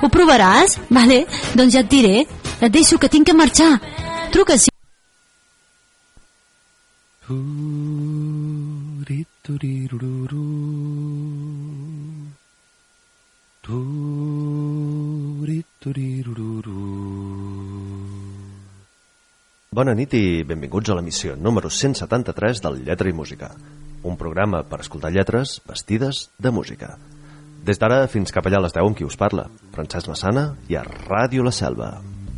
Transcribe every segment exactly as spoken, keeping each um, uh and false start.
Ho provaràs? Vale, doncs ja et diré. Et deixo, que tinc que marxar. Truca si... Bona nit i benvinguts a l'emissió número cent setanta-tres del Lletra i Música, un programa per escoltar lletres vestides de música. Des d'ara fins cap allà a les deu amb qui us parla, Francesc Massana i a Ràdio La Selva.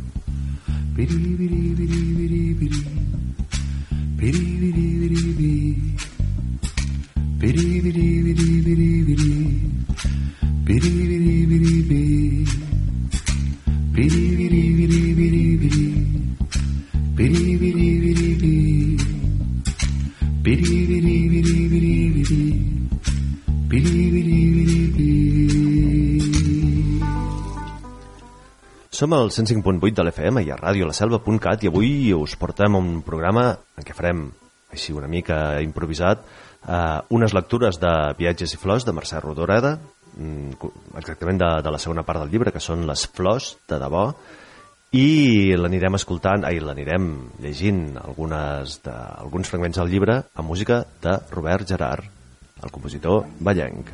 Som al cent cinc punt vuit de l'F M i a ràdio la selva punt cat i avui us portem un programa en què farem, així una mica improvisat, eh, unes lectures de Viatges i flors de Mercè Rodoreda, exactament de, de la segona part del llibre, que són les flors de debò, i l'anirem escoltant, ai, l'anirem llegint algunes de, alguns fragments del llibre amb música de Robert Gerard, el compositor vallenc.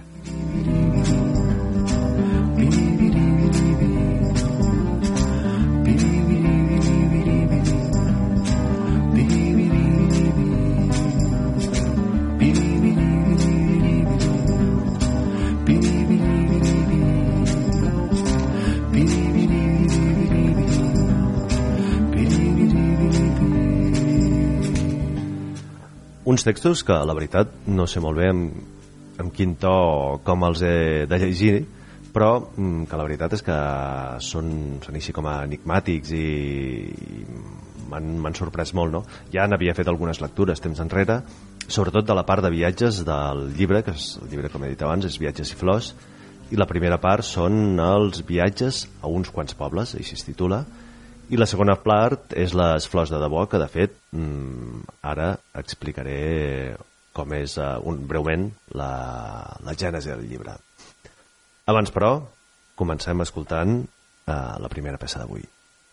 Uns textos que, la veritat, no sé molt bé amb, amb quin to com els he de llegir, però que la veritat és que són, són així com a enigmàtics i, i m'han sorprès molt, no? Ja n'havia fet algunes lectures temps enrere, sobretot de la part de viatges del llibre, que és el llibre, com he dit abans, és Viatges i flors, i la primera part són els viatges a uns quants pobles, així es titula, i la segona part és les flors de debò, que de fet ara explicaré com és uh, un, breument la, la gènesi del llibre. Abans, però, comencem escoltant uh, la primera peça d'avui.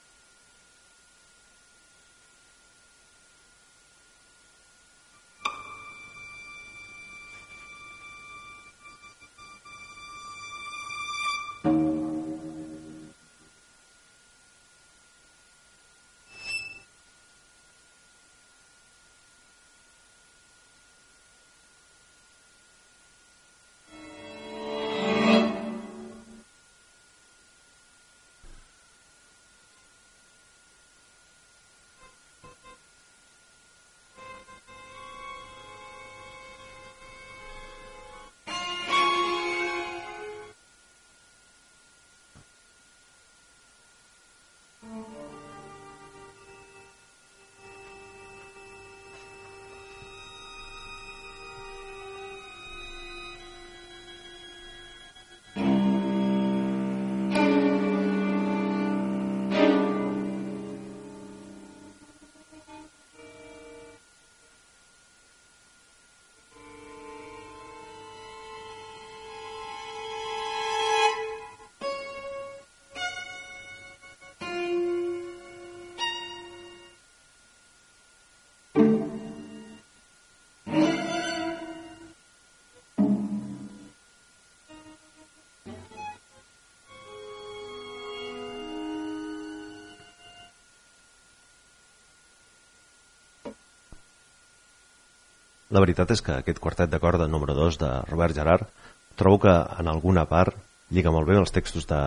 La veritat és que aquest quartet de corda número dos de Robert Gerard trobo que en alguna part lliga molt bé els textos de,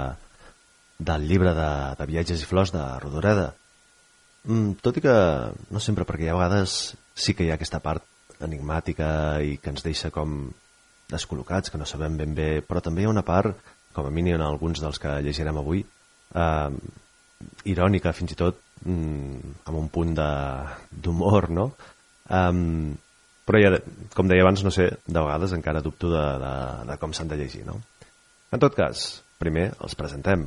del llibre de, de Viatges i flors de Rodoreda. Mm, tot i que no sempre, perquè hi ha vegades sí que hi ha aquesta part enigmàtica i que ens deixa com descol·locats, que no sabem ben bé, però també hi ha una part, com a mínim en alguns dels que llegirem avui, eh, irònica fins i tot, mm, amb un punt d'humor, no? Um, però ja, com deia abans, no sé, de vegades encara dubto de, de, de com s'han de llegir, no? En tot cas, primer els presentem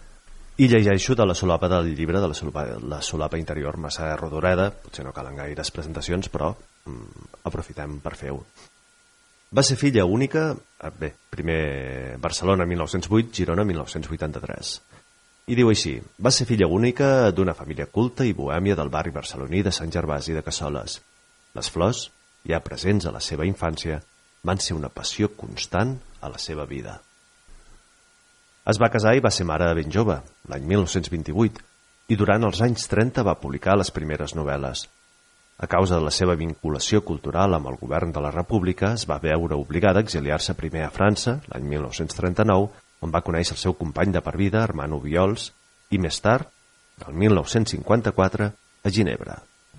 i llegeixo de la solapa del llibre, de la solapa, la solapa interior Mercè Rodoreda. Potser no calen gaires presentacions, però mm, aprofitem per fer-ho. Va ser filla única, bé, primer Barcelona mil nou-cents vuit, Girona mil nou-cents vuitanta-tres. I diu així: va ser filla única d'una família culta i bohèmia del barri barceloní de Sant Gervasi de Cassoles. Les flors, ja presents a la seva infància, van ser una passió constant a la seva vida. Es va casar i va ser mare ben jove, l'any mil nou-cents vint-i-vuit, i durant els anys trenta va publicar les primeres novel·les. A causa de la seva vinculació cultural amb el govern de la República, es va veure obligada a exiliar-se primer a França, l'any mil nou-cents trenta-nou, on va conèixer el seu company de per vida, Armand Obiols, i més tard, el mil nou-cents cinquanta-quatre, a Ginebra.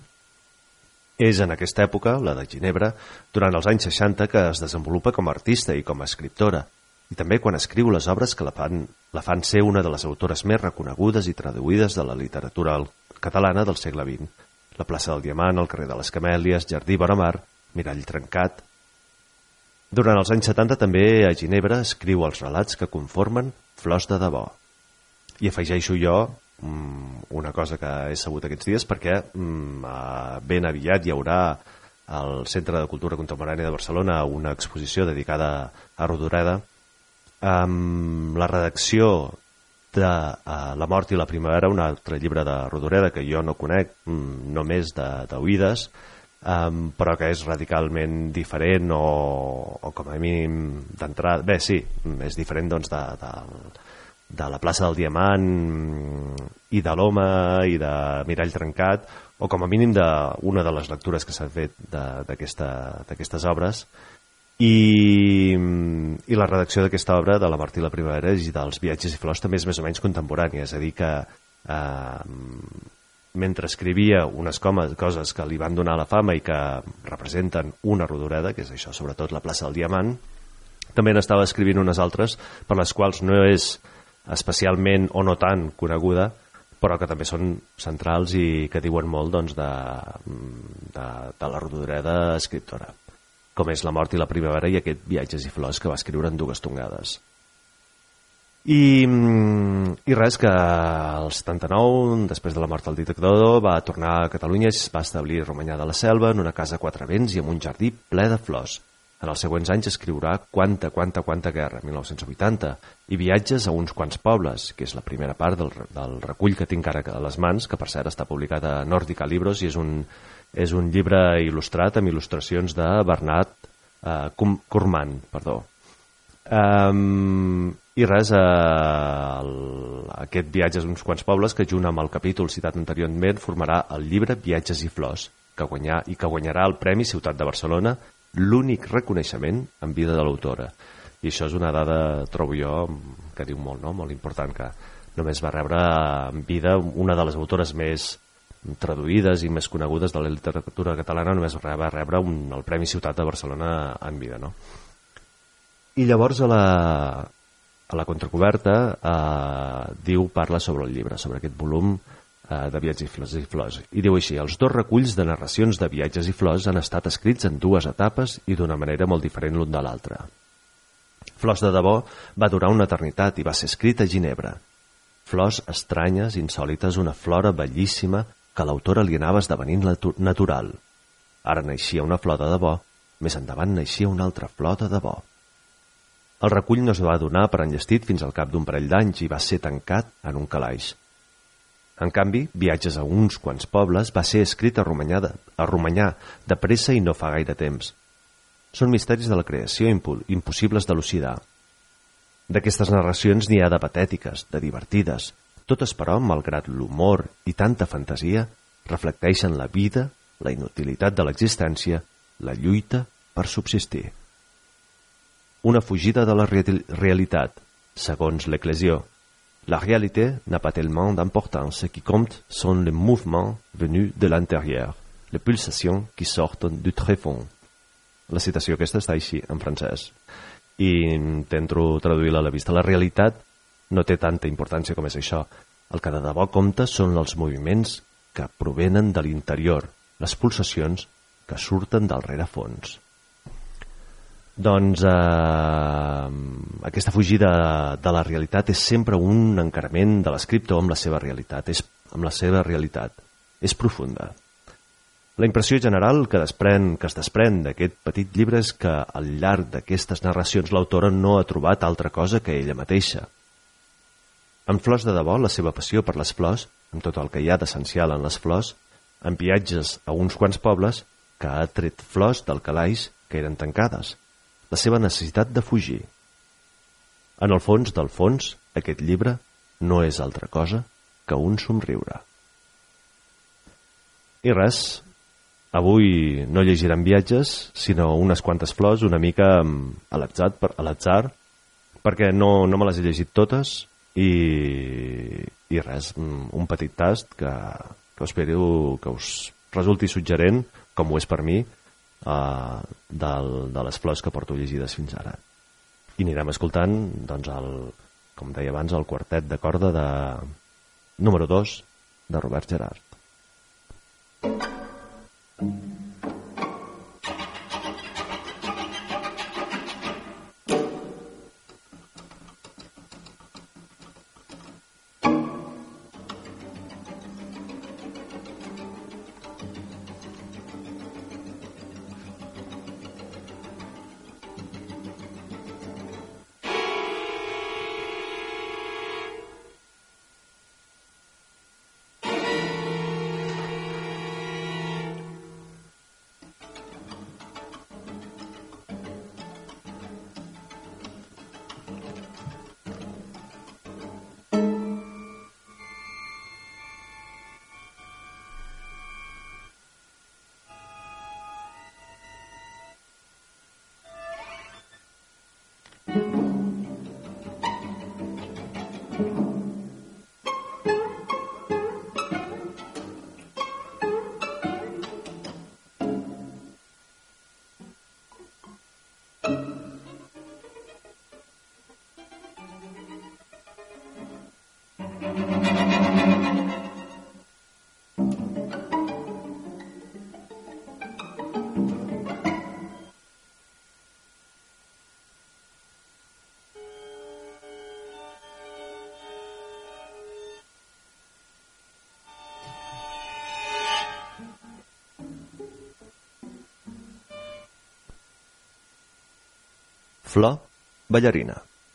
És en aquesta època, la de Ginebra, durant els anys seixanta, que es desenvolupa com a artista i com a escriptora, i també quan escriu les obres que la fan, la fan ser una de les autores més reconegudes i traduïdes de la literatura catalana del segle vint. La plaça del Diamant, el carrer de les Camèlies, Jardí Bonamar, Mirall trencat. Durant els anys setanta també a Ginebra escriu els relats que conformen Flors de debò. I afegeixo jo una cosa que he sabut aquests dies, perquè ben aviat hi haurà al Centre de Cultura Contemporània de Barcelona una exposició dedicada a Rodoreda, amb la redacció de uh, La mort i la primavera, un altre llibre de Rodoreda que jo no conec, mm, només d'oïdes, um, però que és radicalment diferent o, o com a mínim d'entrada. Bé, sí, és diferent doncs, de, de, de la plaça del Diamant i de l'Home i de Mirall trencat, o com a mínim d'una de les lectures que s'han fet d'aquestes obres. I, i la redacció d'aquesta obra, de La mort i la primavera i dels Viatges i flors, també és més o menys contemporània, és a dir que eh, mentre escrivia unes coses que li van donar la fama i que representen una Rodoreda, que és això, sobretot la plaça del Diamant, també n'estava escrivint unes altres per les quals no és especialment o no tan coneguda, però que també són centrals i que diuen molt doncs, de, de, de la Rodoreda escriptora, com és La mort i la primavera i aquest Viatges i flors que va escriure en dues tongades. I, i res, que al setanta-nou, després de la mort del dictador, va tornar a Catalunya i es va establir a Romanyà de la Selva, en una casa a quatre vents i amb un jardí ple de flors. En els següents anys escriurà Quanta, quanta, quanta guerra, mil nou-cents vuitanta, i Viatges a uns quants pobles, que és la primera part del, del recull que tinc ara a les mans, que per cert està publicat a Nòrdica Libros i és un, és un llibre il·lustrat amb il·lustracions de Bernat eh, Cormant, perdó. Um, I res, eh, el, aquest Viatges a uns quants pobles, que junt amb el capítol citat anteriorment formarà el llibre Viatges i flors, que guanyà, i que guanyarà el Premi Ciutat de Barcelona, l'únic reconeixement en vida de l'autora. I això és una dada, trobo jo, que diu molt, no? Molt important, que només va rebre en vida una de les autores més traduïdes i més conegudes de la literatura catalana, només va rebre un, el Premi Ciutat de Barcelona en vida, no? I llavors a la, a la contracoberta eh, diu, parla sobre el llibre, sobre aquest volum de Viatges i flors, i diu així: els dos reculls de narracions de Viatges i flors han estat escrits en dues etapes i d'una manera molt diferent l'un de l'altre. Flors de debò va durar una eternitat i va ser escrit a Ginebra. Flors estranyes, insòlites, una flora bellíssima que a l'autora li anava esdevenint natural. Ara naixia una flor de debò, més endavant naixia una altra flor de debò. El recull no es va donar per enllestit fins al cap d'un parell d'anys i va ser tancat en un calaix. En canvi, Viatges a uns quants pobles va ser escrit a Romanyà, de, a Romanyà de pressa i no fa gaire temps. Són misteris de la creació impossibles d'elucidar. D'aquestes narracions n'hi ha de patètiques, de divertides, totes però, malgrat l'humor i tanta fantasia, reflecteixen la vida, la inutilitat de l'existència, la lluita per subsistir. Una fugida de la realitat, segons l'Eclésió. La réalité n'a pas tellement d'importance. Ce qui compte sont les mouvements venus de l'intérieur, les pulsations qui sortent du tréfonds. La citació aquesta està així, en francès. I intento traduir-la a la vista. La realitat no té tanta importància com és això. El que de debò compta són els moviments que provenen de l'interior, les pulsacions que surten del rerefons. Doncs eh, aquesta fugida de la realitat és sempre un encarament de l'escriptor amb la seva realitat, és, amb la seva realitat, és profunda. La impressió general que, desprèn, que es desprèn d'aquest petit llibre és que al llarg d'aquestes narracions l'autora no ha trobat altra cosa que ella mateixa. En Flors de debò, la seva passió per les flors, amb tot el que hi ha d'essencial en les flors, en viatges a uns quants pobles, que ha tret flors del calaix que eren tancades, la seva necessitat de fugir. En el fons del fons, aquest llibre no és altra cosa que un somriure. I res, avui no llegirem viatges, sinó unes quantes flors una mica a l'atzar, per, a l'atzar perquè no, no me les he llegit totes i, i res, un petit tast que, que espero que us resulti suggerent, com ho és per mi, uh, del, de les flors que porto llegides fins ara. I anirem escoltant, doncs, el, com deia abans, el quartet de corda de número dos de Robert Gerhard. Flor ballarina.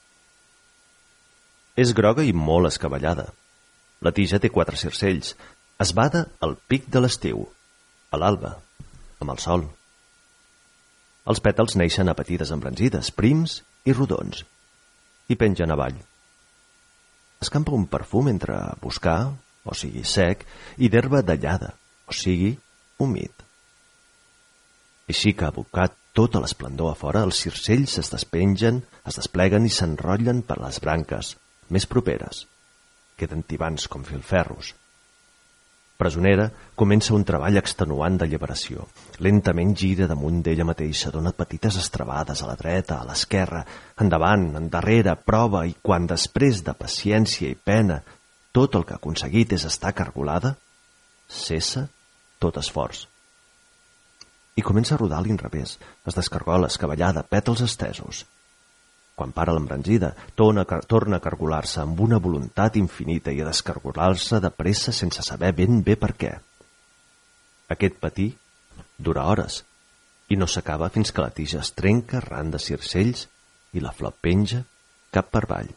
És groga i molt escabellada. La tija té quatre circells. Es bada al pic de l'estiu, a l'alba, amb el sol. Els pètals neixen a petites embranzides, prims i rodons, i pengen avall. Escampa un perfum entre boscar, o sigui sec, i d'herba dallada, o sigui humit. Així que, abocat tota l'esplendor a fora, els circells es despengen, es despleguen i s'enrotllen per les branques més properes. Queden tibants com filferros. Presonera comença un treball extenuant d'alliberació. Lentament gira damunt d'ella mateixa, dona petites estrabades a la dreta, a l'esquerra, endavant, endarrere, prova, i quan després de paciència i pena tot el que ha aconseguit és estar cargolada, cessa tot esforç. I comença a rodar a l'inrevés, es descargola, escabellada, pètals estesos. Quan para l'embranzida, torna, torna a cargolar-se amb una voluntat infinita i a descargolar-se de pressa sense saber ben bé per què. Aquest patí dura hores i no s'acaba fins que la tija es trenca arran de circells i la flor penja cap per avall.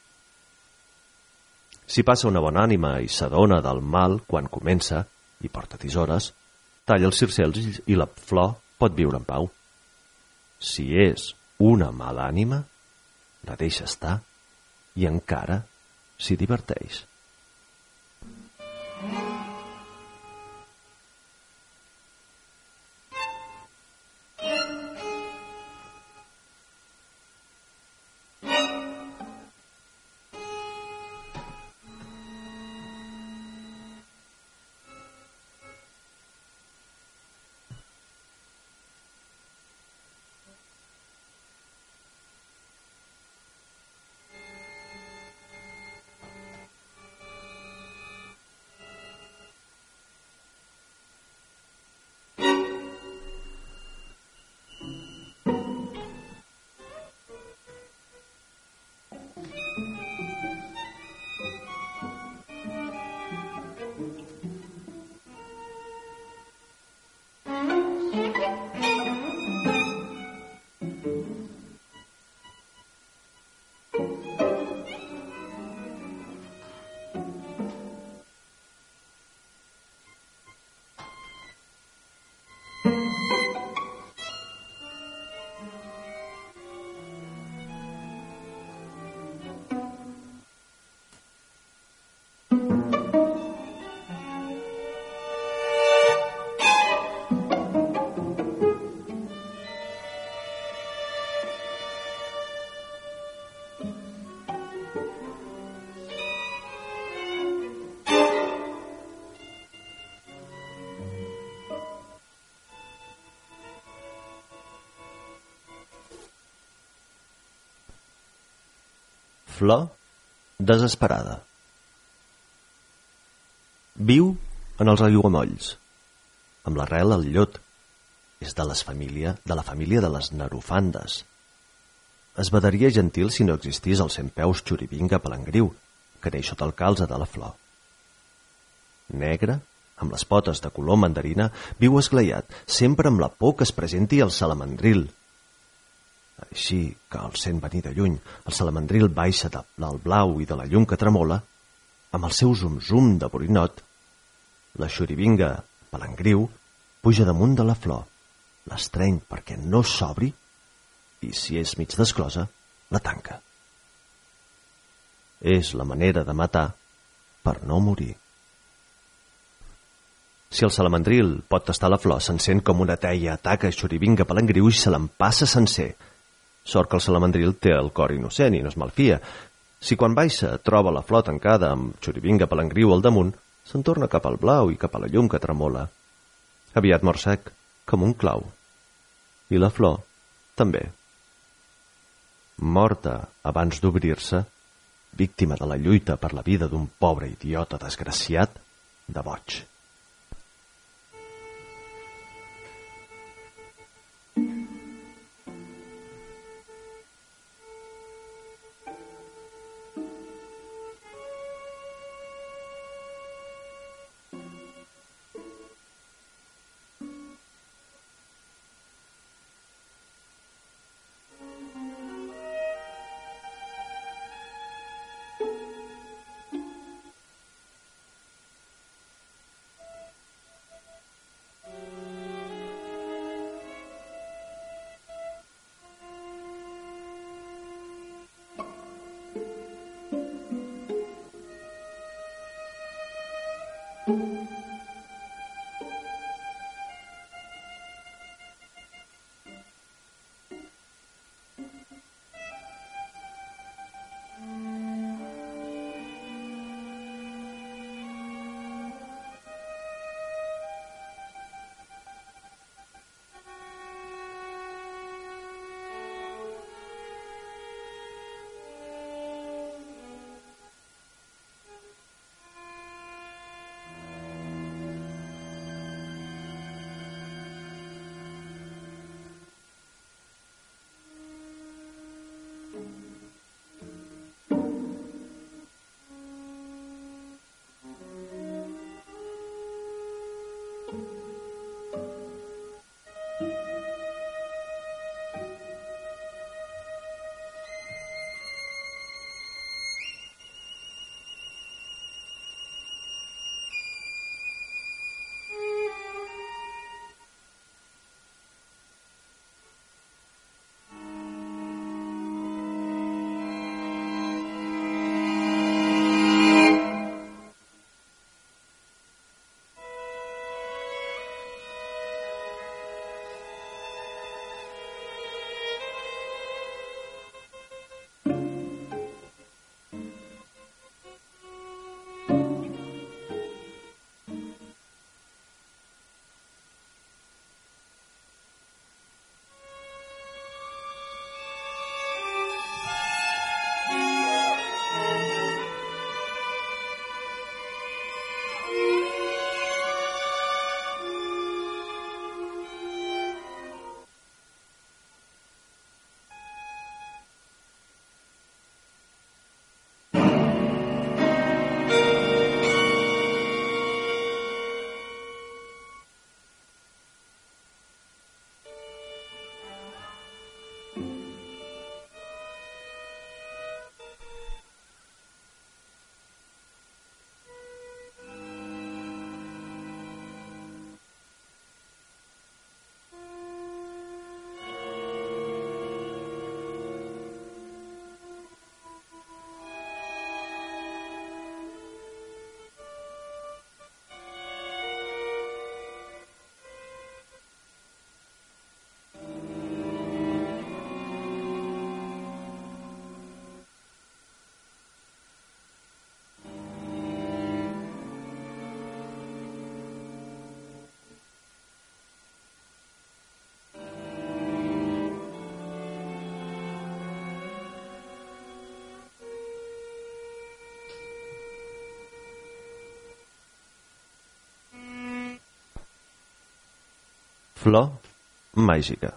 Si passa una bona ànima i s'adona del mal quan comença, i porta tisores, talla els circells i la flor pot viure en pau. Si és una mala ànima, la deixa estar i encara s'hi diverteix. flor desesperada. Viu en els aiguamolls, amb l'arrel al llot. És de, les família, de la família de les nerofandes. Es vedaria gentil si no existís el centpeus xuribinga palangriu, que neix sota el calze de la flor. Negre, amb les potes de color mandarina, viu esglaiat, sempre amb la por que es presenti el salamandril. Així que el sent venir de lluny, el salamandril baixa del blau i de la llum que tremola, amb el seu zum-zum de borinot, la xuribinga palangriu puja damunt de la flor, l'estreny perquè no s'obri i, si és mig desclosa, la tanca. És la manera de matar per no morir. Si el salamandril pot tastar la flor, s'encén com una teia, ataca xuribinga palangriu i se l'empassa sencer. Sort que el salamandril té el cor innocent i no es malfia. Si quan baixa troba la flor tancada amb xuribinga palangriu al damunt, se'n torna cap al blau i cap a la llum que tremola. Aviat mor sec, com un clau. I la flor també. Morta abans d'obrir-se, víctima de la lluita per la vida d'un pobre idiota desgraciat de boig. Flor màgica.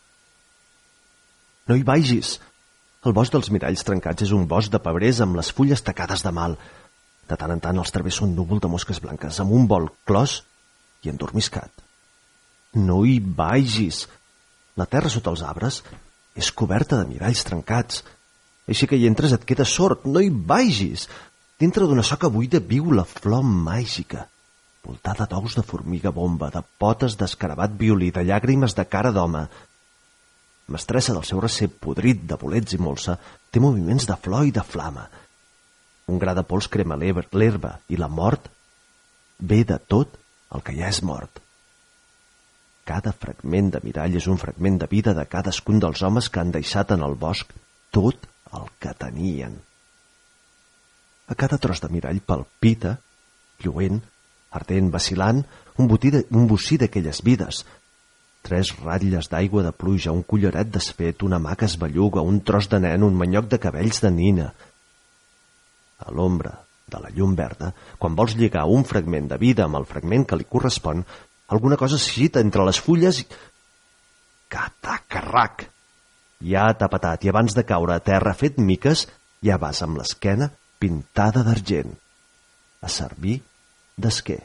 No hi vagis! El bosc dels miralls trencats és un bosc de pebrers amb les fulles tacades de mal. De tant en tant els travessa un núvol de mosques blanques amb un vol clos i endormiscat. No hi vagis! La terra sota els arbres és coberta de miralls trencats. Així que hi entres et quedes sord. No hi vagis! Dintre d'una soca buida viu la flor màgica, voltada d'ous de formiga bomba, de potes d'escarabat violí, de llàgrimes de cara d'home. Mestressa del seu recer podrit de bolets i molsa, té moviments de flor i de flama. Un gra de pols crema l'herba i la mort ve de tot el que ja és mort. Cada fragment de mirall és un fragment de vida de cadascun dels homes que han deixat en el bosc tot el que tenien. A cada tros de mirall palpita, lluent, ardent, vacilant, un, de, un bocí d'aquelles vides. Tres ratlles d'aigua de pluja, un collaret desfet, una mà que es belluga, un tros de nen, un manyoc de cabells de nina. A l'ombra de la llum verda, quan vols lligar un fragment de vida amb el fragment que li correspon, alguna cosa s'agita entre les fulles i... Catacarrac! Ja t'ha patat i abans de caure a terra fet miques, ja vas amb l'esquena pintada d'argent, a servir d'esquer.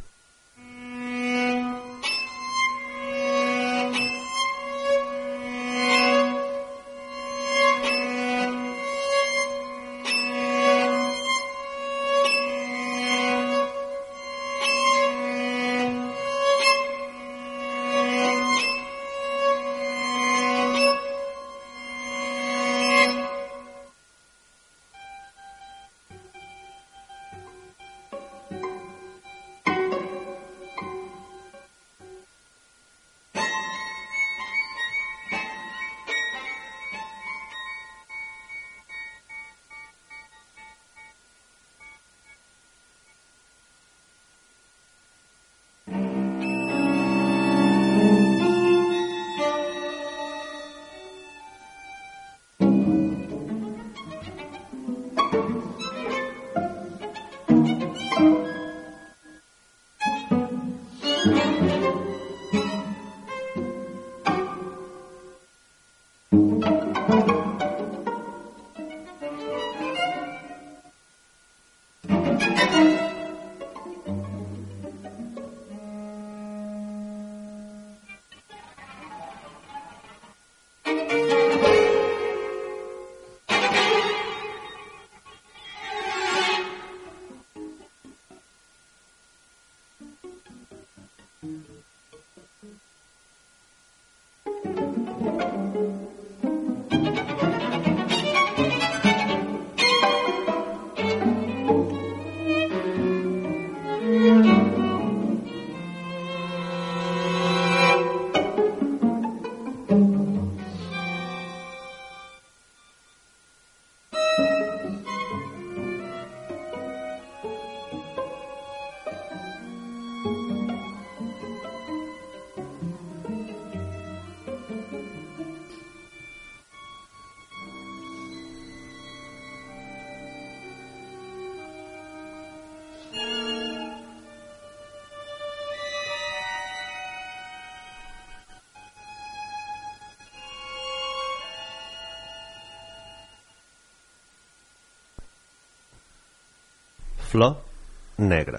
Flor negra.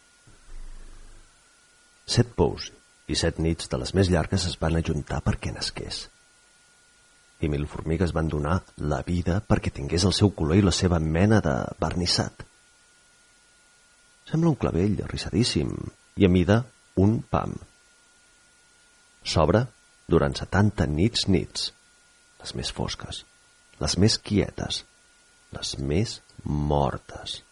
Set pous i set nits de les més llargues es van ajuntar perquè nasqués. I mil formigues van donar la vida perquè tingués el seu color i la seva mena de vernissat. Sembla un clavell arrissadíssim i a mida un pam. S'obre durant setanta nits nits, les més fosques, les més quietes, les més mortes.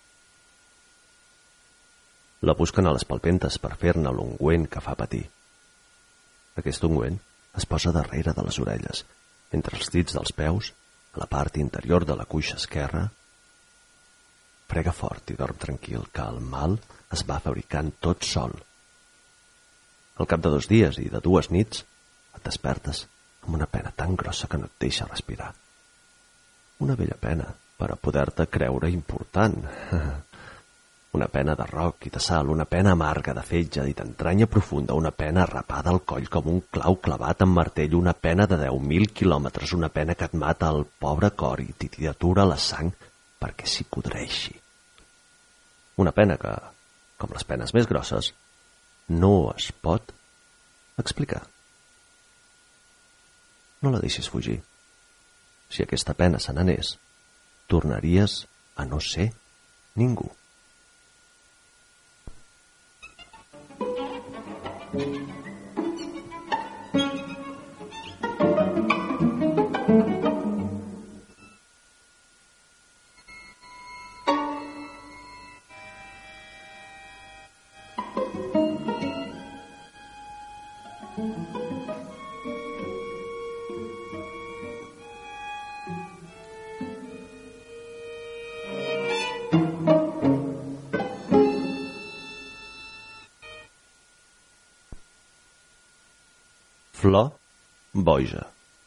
La busquen a les palpentes per fer-ne l'ungüent que fa patir. Aquest ungüent es posa darrere de les orelles, entre els dits dels peus, a la part interior de la cuixa esquerra. Frega fort i dorm tranquil, que el mal es va fabricant tot sol. Al cap de dos dies i de dues nits et despertes amb una pena tan grossa que no et deixa respirar. Una vella pena per a poder-te creure important. Una pena de roc i de sal, una pena amarga de fetge i d'entranya profunda, una pena arrapada al coll com un clau clavat amb martell, una pena de deu mil quilòmetres, una pena que et mata el pobre cor i titllatura la sang perquè s'hi podreixi. Una pena que, com les penes més grosses, no es pot explicar. No la deixis fugir. Si aquesta pena se n'anés, tornaries a no ser ningú. Flor boja.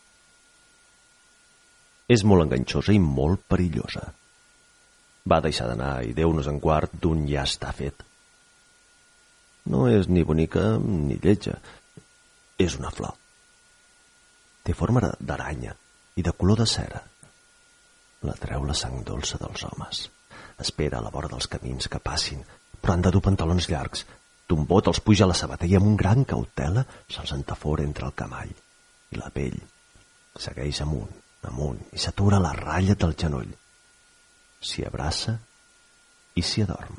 És molt enganxosa i molt perillosa. Va deixar d'anar i Déu nos en guard d'un ja està fet. No és ni bonica ni lletja. És una flor. Té forma d'aranya i de color de cera. La treu la sang dolça dels homes. Espera a la vora dels camins que passin, però han de dur pantalons llargs. D'un bot els puja a la sabata i amb un gran cautela se'ls entafora entre el camall i la pell. Segueix amunt, amunt i s'atura a la ratlla del genoll. S'hi abraça i s'hi adorm.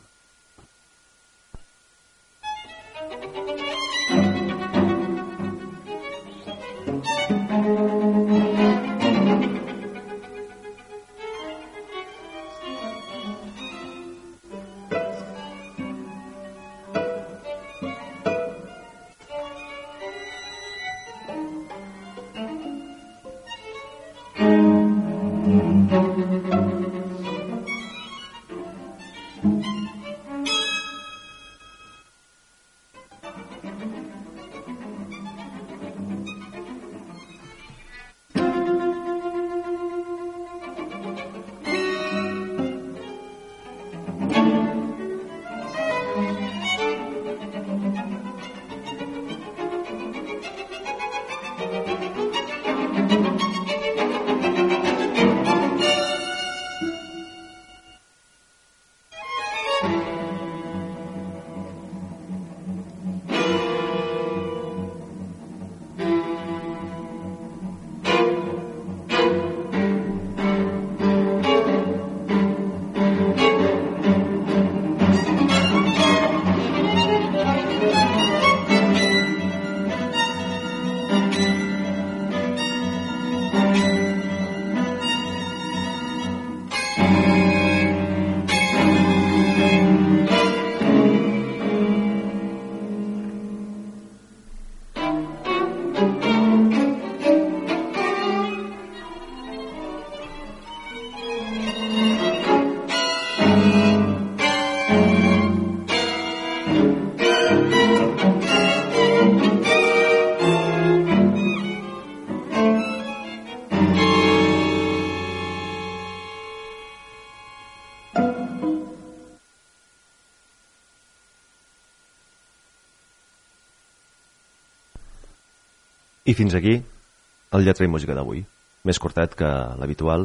I fins aquí el Lletra i Música d'avui, més curtet que l'habitual,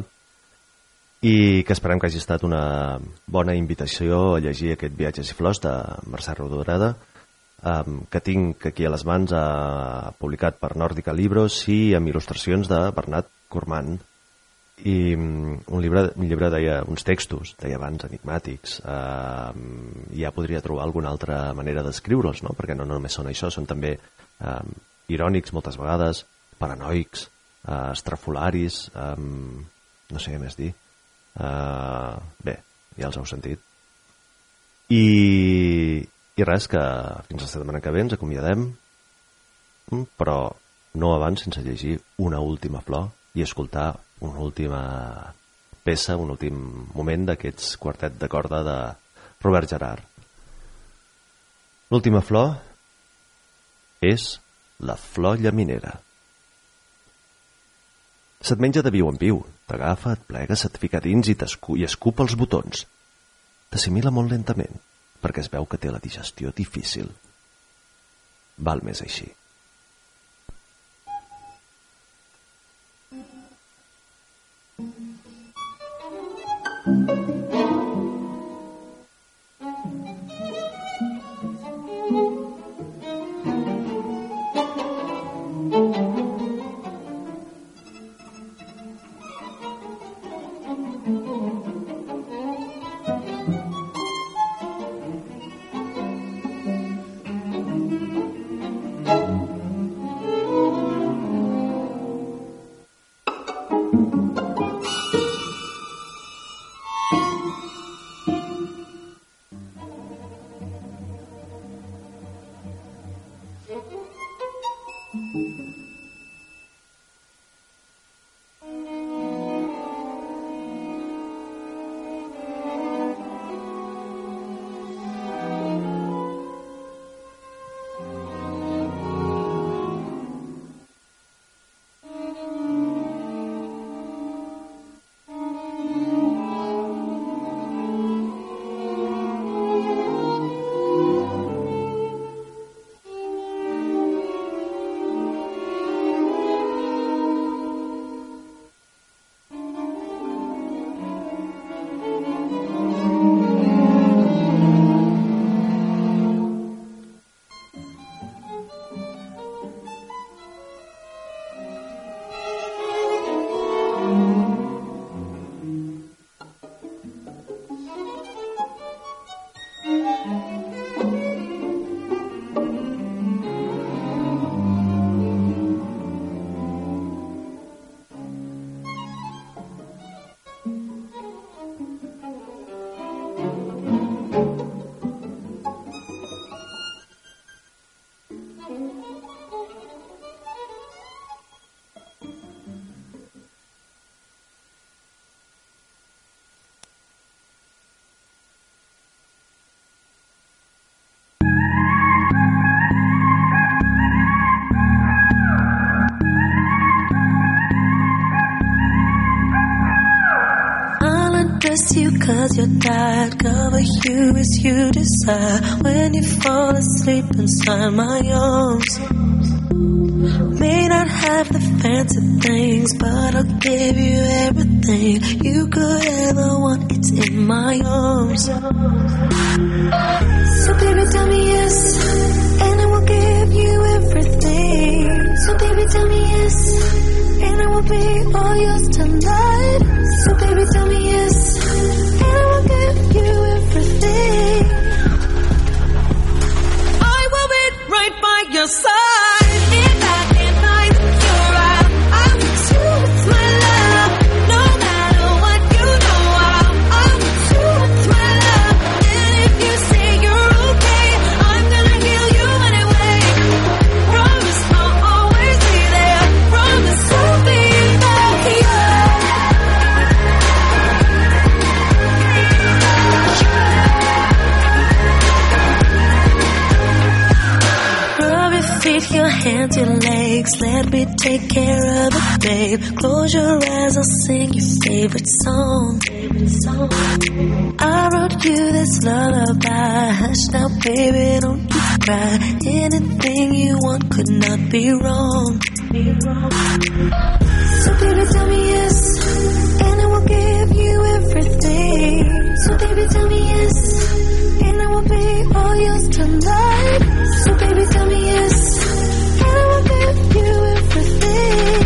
i que esperem que hagi estat una bona invitació a llegir aquest Viatges i Flors de Mercè Rodoreda, que tinc aquí a les mans, publicat per Nòrdica Libros i amb il·lustracions de Bernat Cormant. I un llibre, un llibre deia, uns textos, deia abans, enigmàtics. Ja podria trobar alguna altra manera d'escriure'ls, no? Perquè no només són això, són també irònics moltes vegades, paranoics, estrafolaris, no sé què més dir. Bé, ja els heu sentit. I, i res, que fins la setmana que ve ens acomiadem, però no abans sense llegir una última flor i escoltar una última peça, un últim moment d'aquests quartet de corda de Robert Gerhard. L'última flor és la flor llaminera. Se't menja de viu en viu, t'agafa, et plega, se't fica dins i, i escupa els botons. T'assimila molt lentament. perquè es veu que té la digestió difícil. Val més així. You cause you're tired, cover you as you desire. When you fall asleep inside my arms, may not have the fancy things, but I'll give you everything you could ever want. It's in my arms. So baby tell me yes, and I will give you everything. So baby tell me yes, and I will be all yours tonight. So baby tell me yes, and I will give you everything. I will be right by your side. In that night, you're out. I want you with my love. No matter what, you know I'll, I want you with my love. And if you say you're okay, I'm gonna heal you anyway. Promise I'll always be there. Promise I'll be there. Yeah. Feet, your hands, your legs, let me take care of it, babe. Close your eyes, I'll sing your favorite song. I wrote you this lullaby. Hush now, baby, don't you cry. Anything you want could not be wrong. So baby, tell me yes, and I will give you everything. So baby, tell me yes, and I will be all yours tonight. So baby, tell me yes, and I will give you everything.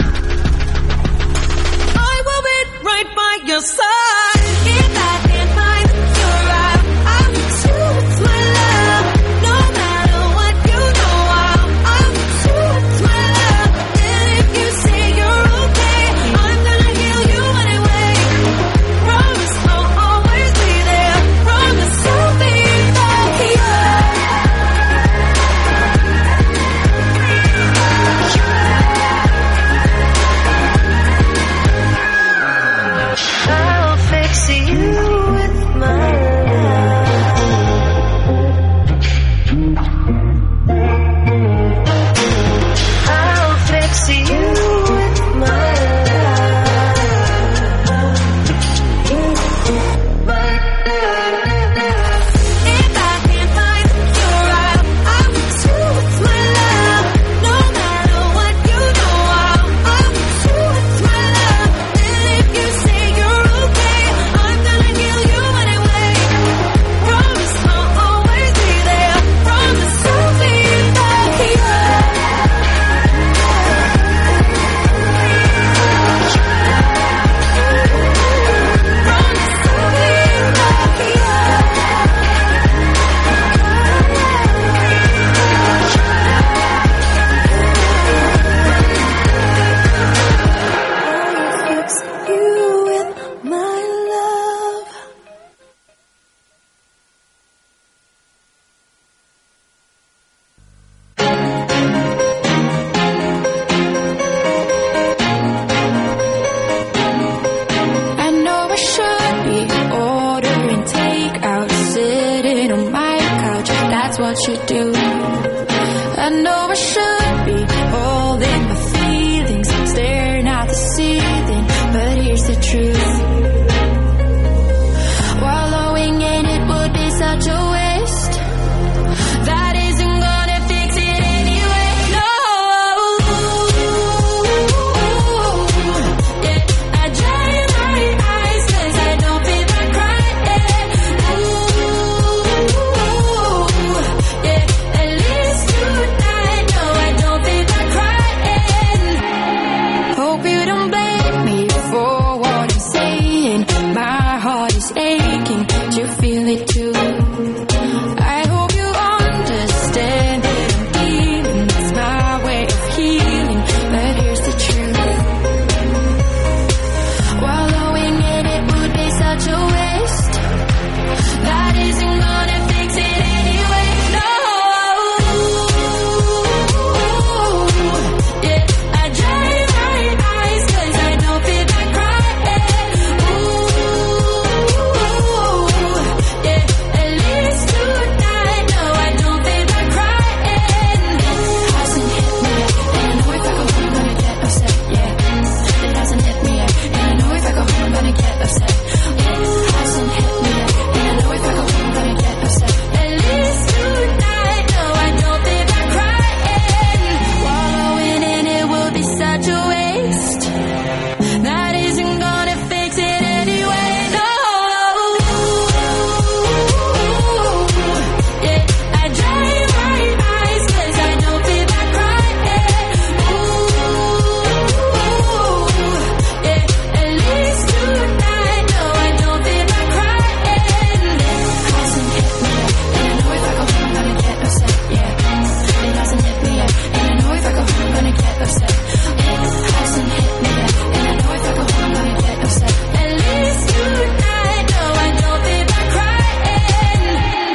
I will be right by your side. In that night, you're out. I want you with my love. No matter what, you know I'll, I want you with my love. And if you say you're okay, I'm gonna heal you anyway. Promise I'll always be there. Promise I'll that's what you do. I know I should be holding my feelings, staring at the ceiling, but here's the truth. Wallowing in it would be such a waste. That isn't gonna fix it anyway. No. Yeah, I dry my eyes 'cause I don't feel like crying. Ooh, yeah, at least tonight. No, I don't feel like crying. Hope you don't blame me for what I'm saying. My heart is aching. Do you feel it too? I hope you understand that I'm feeling. That's my way of healing. But here's the truth. Wallowing in it would be such a waste. That isn't gonna fix it anyway. No. Yeah, I dry my eyes 'cause I don't feel like crying. Ooh, yeah, at least tonight. No, I don't feel like crying. It hasn't hit me yet, and I know if I go home I'm gonna get upset. Yeah, it hasn't hit me yet, and I know if I go home I'm gonna get upset. It hasn't hit me yet, and I know if I go home I'm gonna get upset. At least tonight. No, I don't feel like crying. Wallowing in it will be such a waste. That isn't gonna fix it anyway. No. Yeah, I dry my eyes 'cause I don't feel like crying. Ooh, yeah, at least tonight. No, I don't feel like crying. It hasn't hit me yet, and I know if I go home I'm gonna get upset. Yeah, it hasn't hit me yet, and I know if I go home I'm gonna get upset. It hasn't hit me yet, and I know if I go home I'm gonna get upset. At least tonight. No, I don't feel like crying.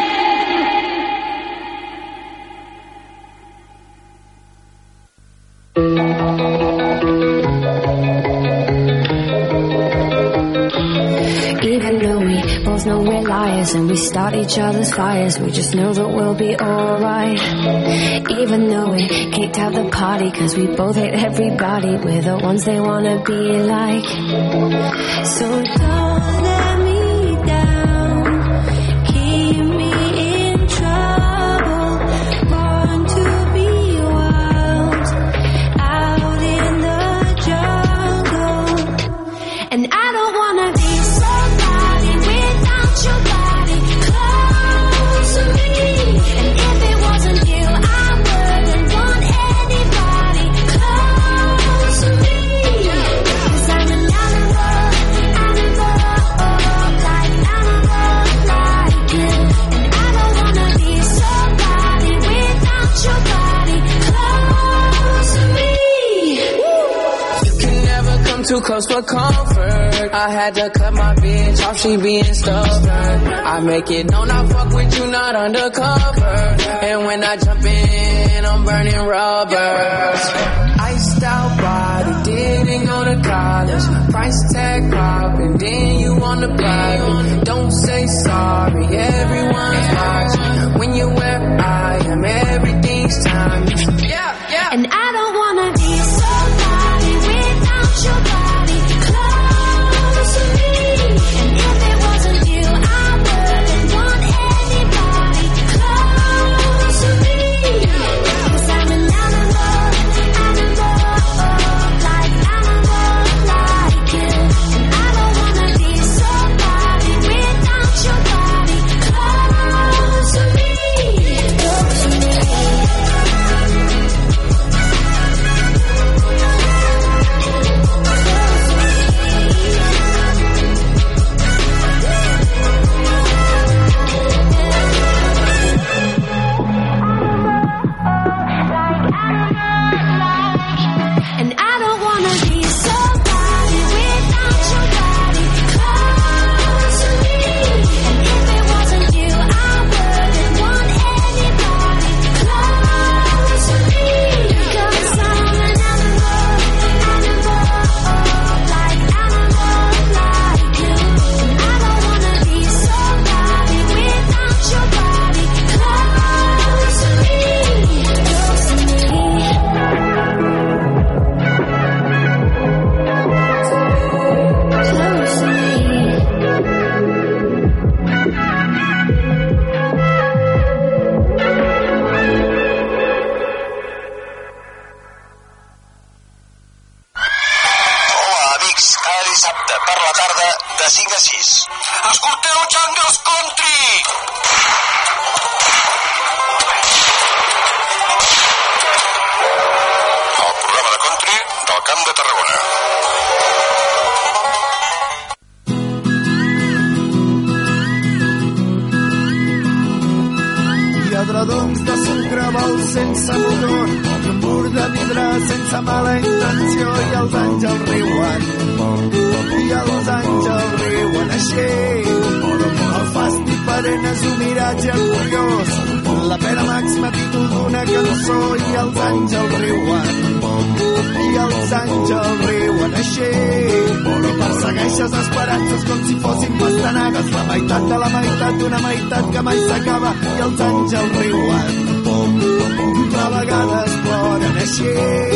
Even though we both know we're liars and we start each other's fires, we just know that we'll be alright. Even though we kicked out the party 'cause we both hate everybody, we're the ones they wanna be like. So don't let me down, keep me in trouble, born to be wild, out in the jungle. And I don't wanna be somebody without your body close to me. And if it wasn't you, I wouldn't want anybody close to me. 'Cause I'm an animal, animal, like animal, like you. And I don't wanna be somebody without your body close to me. You can never come too close for comfort. I had to cut my bitch off, she being stubborn. I make it known I fuck with you, not undercover. And when I jump in, I'm burning rubber. Iced out body, didn't go to college. Price tag popping, then you on the private. Don't say sorry, everyone's watching. When you're where I am, everything's time. Yeah, yeah. And I don't wanna be somebody without your body close to me. And if it wasn't you, I wouldn't want anybody close to me. 'Cause I'm an animal, animal, like animal, like you. And I don't wanna be somebody without your body close adredons de sucre vols sense motor, un mur de vidre sense mala intenció, i els àngels riuen, i els àngels riuen així. El fasti perenne és un miratge curiós, la pena màxima títol d'una cançó, i els àngels riuen, i els àngels riuen així. Persegueixes esperances com si fossin pastanagues, la meitat de la meitat d'una meitat que mai s'acaba, i els àngels riuen, però a vegades ploren així.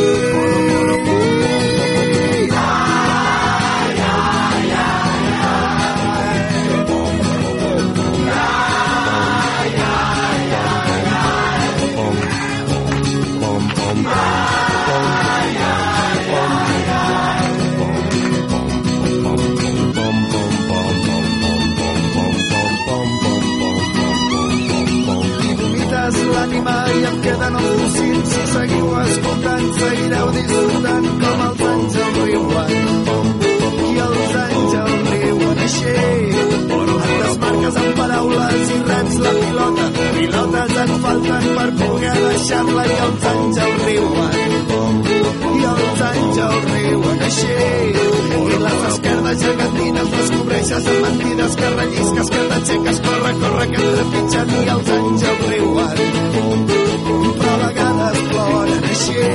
L'ànima i em queden els bocins, si seguiu escoltant seguireu disfrutant com els àngels riuen, i els àngels riuen així. Et desmarques amb paraules i reps la pilota, pilotes et falten per poder deixar-la, i els àngels riuen, i els àngels riuen així. I les esquerdes gegantines descobreixes amb mentides que rellisques, que t'aixeques, corre, corre, que et trepitgen, i els àngels riuen, però a vegades ploren així.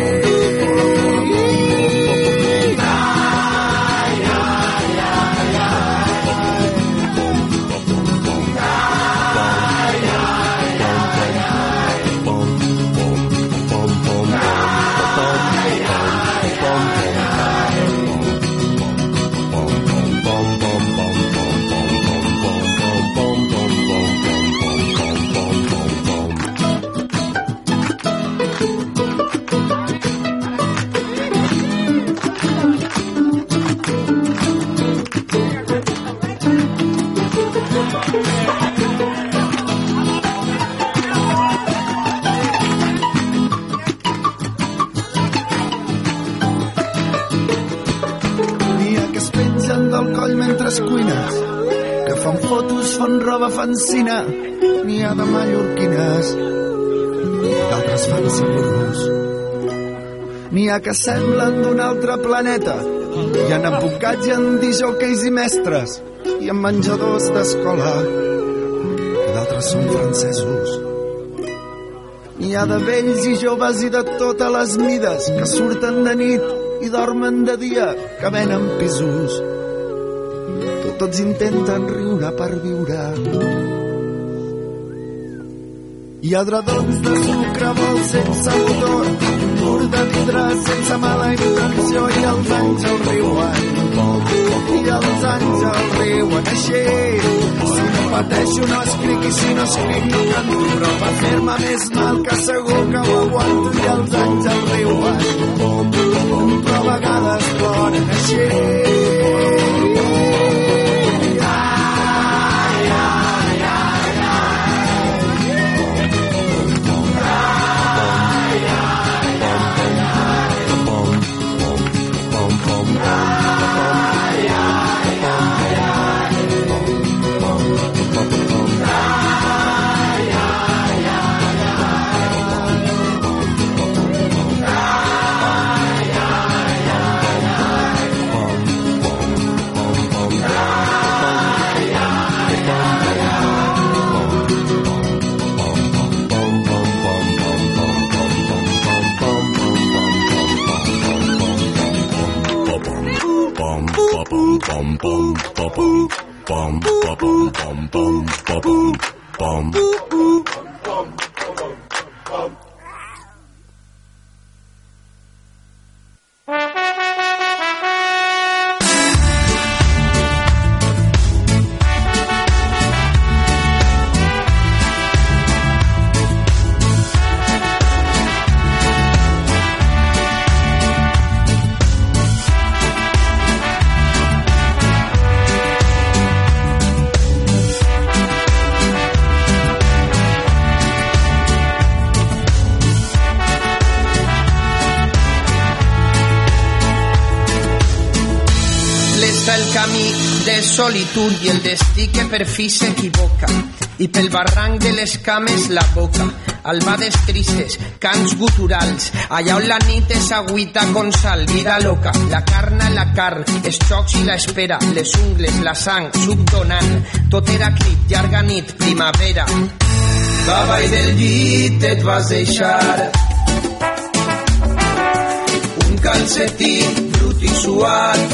Fan cine, n'hi ha de mallorquines, d'altres fan saborós. N'hi ha que semblen d'un altre planeta, i han advocats i en disjòqueis i mestres, i en menjadors d'escola, que d'altres són francesos. N'hi ha de vells i joves i de totes les mides, que surten de nit i dormen de dia, que venen pisos. Tots intenten riure per viure. Hi ha adredons de sucre vols sense motor, un mur de vidre sense mala intenció, i els àngels riuen, i els àngels riuen així. Si no pateixo no escric, i si no escric no canto, però per fer-me més mal que segur que ho aguanto, i els àngels riuen, però a vegades ploren així. camí de solitud i el destí que per fi s'equivoca. I pel barranc de les cames la boca, albades tristes, cants guturals, allà on la nit és agüita con sal, vida loca, la carn a la carn, els xocs i la espera, les ungles, la sang, suc donant, tot era crit, llarga nit, primavera. Davall del llit et vas deixar un calcetí brut i suat,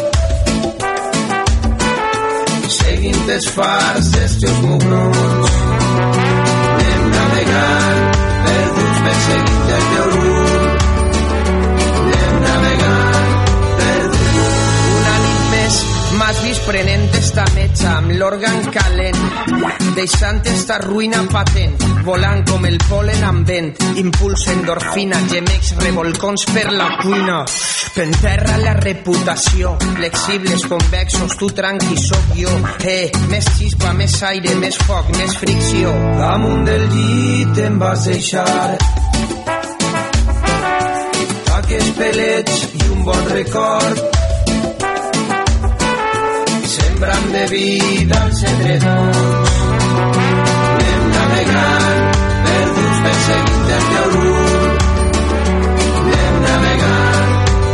seguint els fars dels teus mugrons. Anem navegant, perduts perseguint el teu rumb. Anem navegant, perduts. Una nit més m'has vist prenent esta metxa amb l'òrgan calent, deixant esta ruïna patent, volant com el polen amb vent, impuls, endorfina, gemecs, revolcons per la cuina. T'enterra la reputació, flexibles, convexos, tu tranqui, soc jo. Eh, més xispa, més aire, més foc, més fricció. Damunt del llit em vas deixar taques, pelets i un bon record, sembrant de vida els edredons. Anem navegant, perduts perseguint el teu rumb. Anem navegant,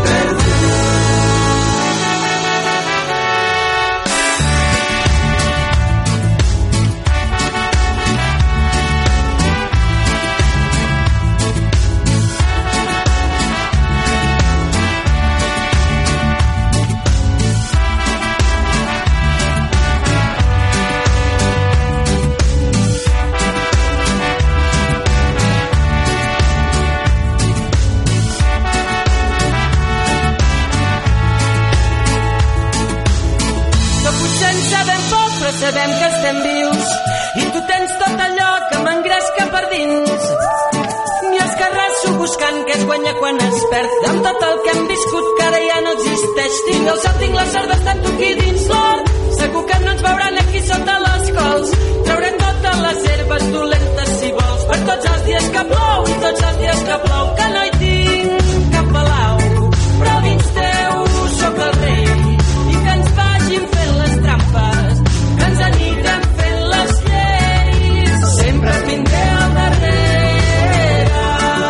sabem que estem vius i tu tens tot allò que m'engresca per dins. M'hi escarrasso buscant què es guanya quan es perd, amb tot el que hem viscut que ara ja no existeix. Tinc el cel, tinc la sort d'estar amb tu aquí dins l'hort, segur que no ens veuran aquí sota les cols. Traurem totes les herbes dolentes si vols, per tots els dies que plou i tots els dies que plou, que no hi tinc cap palau, però dins teu sóc el rei i que ens vagin fent les trampes, que ens anirem fent les lleis, sempre et vindré al darrere,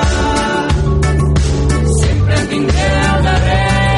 sempre et vindré al darrere.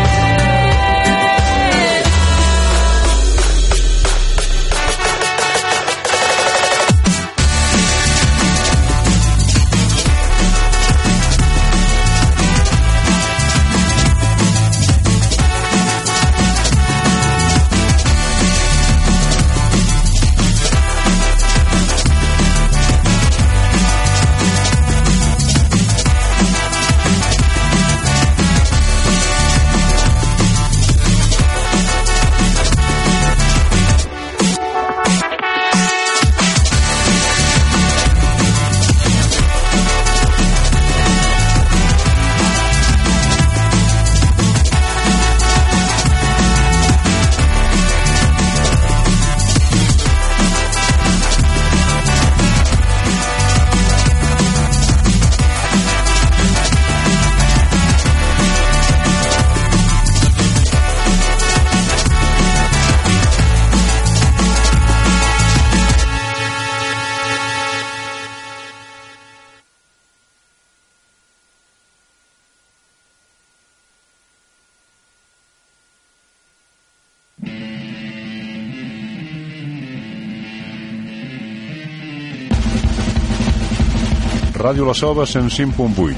Ràdio La Selva cent cinc punt vuit.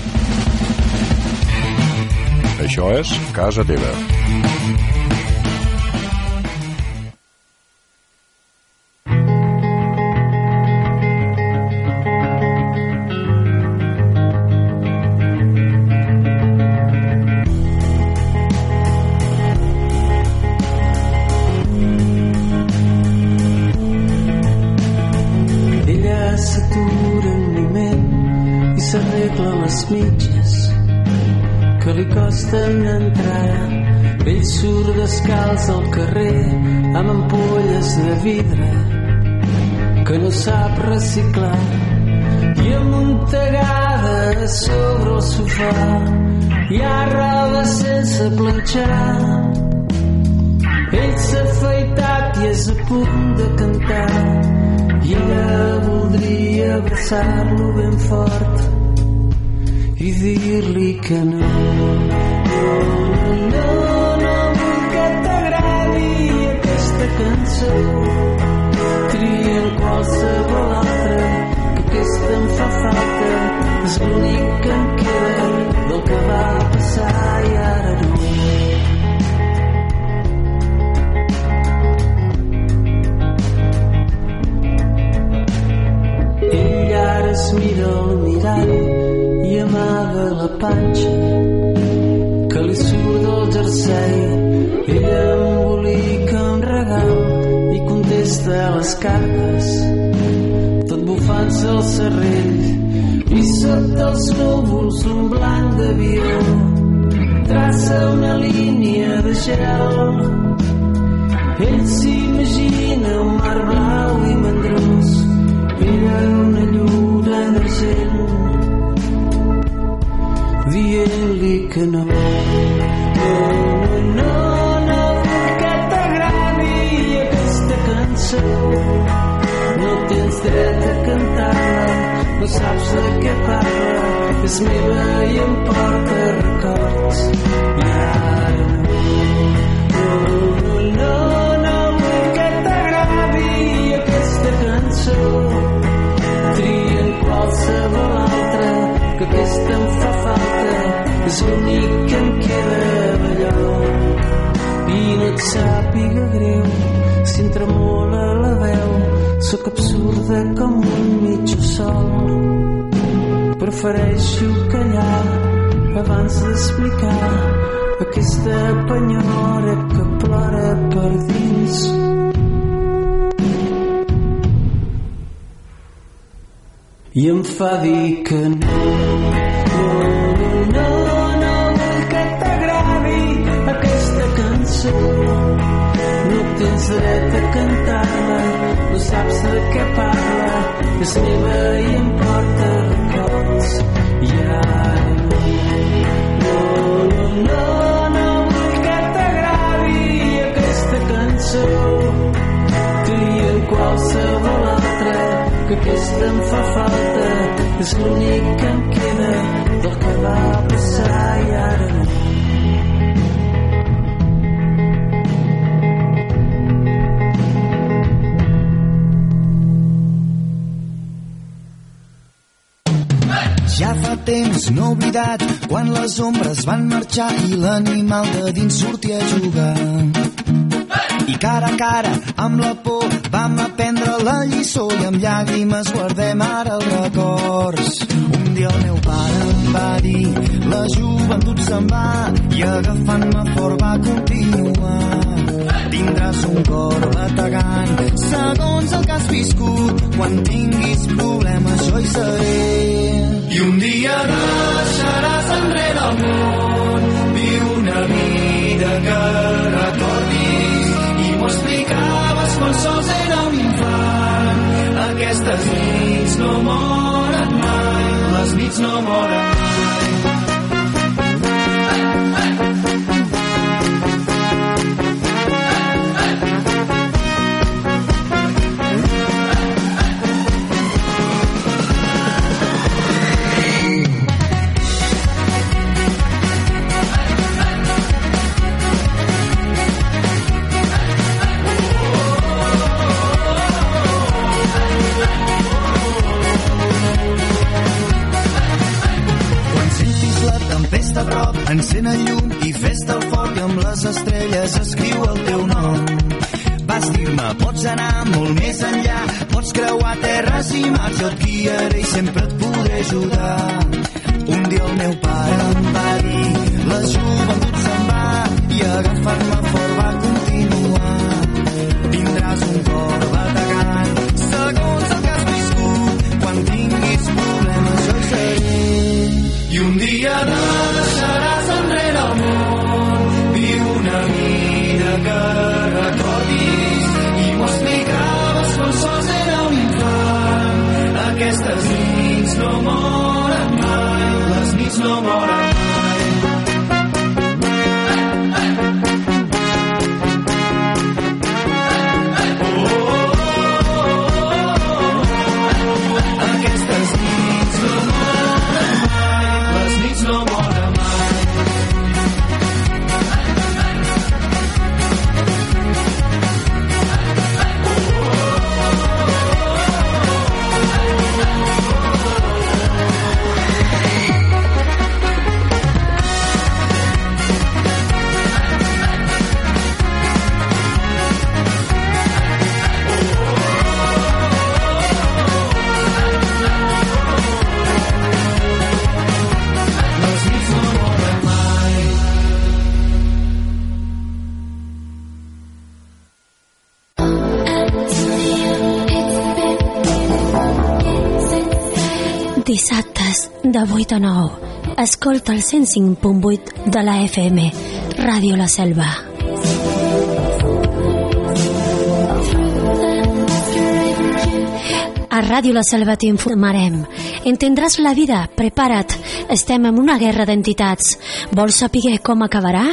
Això és Casa Teva. Descalç al carrer amb ampolles de vidre que no sap reciclar i amuntegada sobre el sofà hi ha roba sense planxar. Ell s'ha afaitat i és a punt de cantar i ella voldria abraçar-lo ben fort i dir-li que no. No, no, no vull que t'agradi aquesta cançó. Trien qualsevol altra, que aquesta em fa falta. És l'únic que em queda del que va passar i ara no. Ell ara es mira al mirall i amaga la panxa que li surt del jersei. Ella embolica un regal i contesta a les cartes tot bufant-se al serrell i sota els núvols un blanc d'avió traça una línia de gel. Ell s'imagina un mar blau i mandrós, ella una lluna d'argent dient-li que no. No, no, no vull que t'agradi aquesta cançó. No tens dret a cantar-la, no saps de què parla. És meva i em porta records i ara no. No, no, no vull que t'agradi aquesta cançó. Trien qualsevol altra, que aquesta em fa falta. És l'únic que em queda d'allò. I no et sàpiga greu si em tremola la veu. Sóc absurda com un mitjo sol. Prefereixo callar abans d'explicar aquesta penyora que plora per dins. I em fa dir que no. No, no, no vull que t'agradi aquesta cançó. No tens dret a cantar-la, no saps de què parla. És meva i em porta records i ara no. No, no, no, no vull que t'agradi aquesta cançó. Trien qualsevol altra, que aquesta em fa falta. És l'únic que em queda del que va passar i ara no. Ja fa temps no oblidat quan les ombres van marxar i l'animal de dins sortia a jugar. I cara a cara amb la por vam aprendre la lliçó i amb llàgrimes guardem ara els records. Un dia el meu pare em va dir la joventut se'n va i agafant-me fort va continuar. Tindràs un cor bategant segons el que has viscut. Quan tinguis problemes jo hi seré. I un dia deixaràs enrere el món, viu una vida que recordis. I m'ho explicaves quan sols era un infant. Aquestes nits no moren mai, les nits no moren mai. Encén el llum i fes-te el foc i amb les estrelles escriu el teu nom. Vas dir-me, pots anar molt més enllà, pots creuar terres i mars, jo et guiaré i sempre et podré ajudar. Un dia el meu pare em va dir, la joventut se'n va i agafant-me fort va continuar. Tindràs un cor bategant segons el que has viscut. Quan tinguis problemes jo hi seré. I un dia deixaràs enrere el món, viu una vida que recordis. I m'ho explicaves quan sols era un infant. Aquestes nits no moren mai, les nits no moren mai. Dissabtes de vuit a nou. Escolta el cent cinc punt vuit de la F M, Ràdio La Selva. A Ràdio La Selva t'informarem. Entendràs la vida, prepara't. Estem en una guerra d'entitats. Vols saber com acabarà?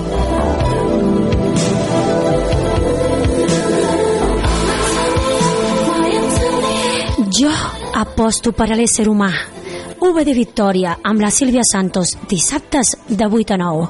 Jo aposto per a l'ésser humà. U de Victòria amb la Sílvia Santos, dissabtes de vuit a nou.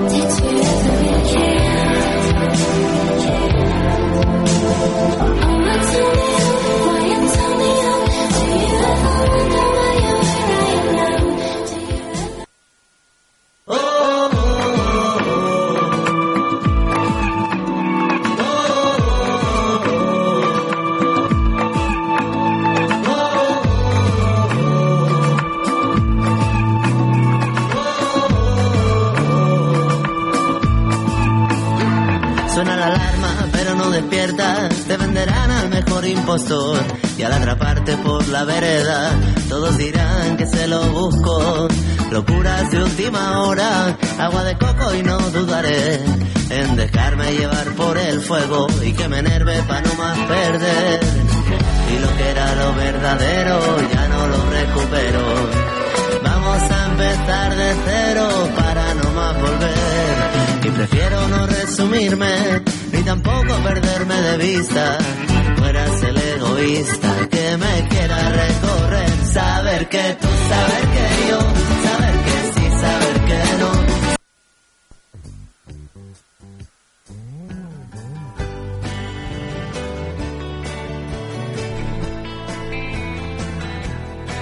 Te venderán al mejor impostor y al atraparte por la vereda todos dirán que se lo busco. Locuras de última hora, agua de coco y no dudaré en dejarme llevar por el fuego y que me enerve pa' no más perder. Y lo que era lo verdadero ya no lo recupero. Vamos a empezar de cero para no más volver. Y prefiero no resumirme ni tampoco perderme de vista. No eras el egoísta que me quiera recorrer. Saber que tú